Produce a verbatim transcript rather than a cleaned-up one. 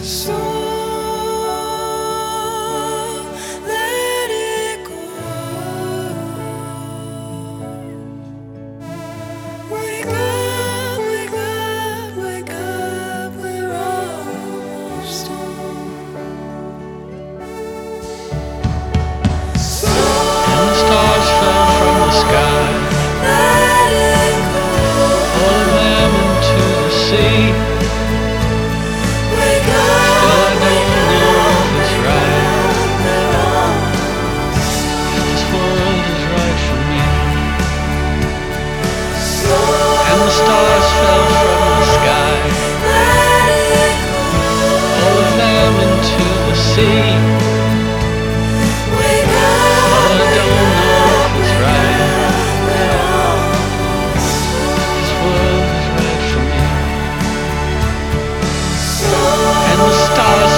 So let it go. Wake up, wake up, wake up, we're almost home. So And the stars fell from the sky, let it go. all of them into the sea. Wake Still up, I don't know if it's right, we're almost if this world is right for me. so And the stars fell from the sky, let it go. all of them into the sea. Wake up, Still I don't know if it's right, we're almost if this world is right for me. so And the stars